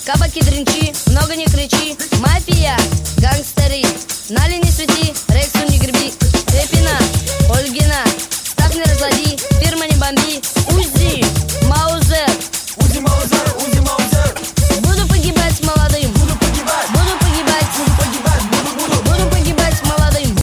кабаки, дринчи, много не кричи. Мафия, гангстеры, нали не свети.